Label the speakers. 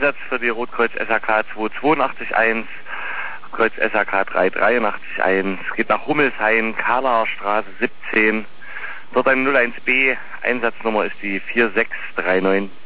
Speaker 1: Einsatz für die Rotkreuz SAK 2821, Kreuz SAK 3881, geht nach Hummelshain, Karlaer Straße 17, dort ein 01B, Einsatznummer ist die 4639.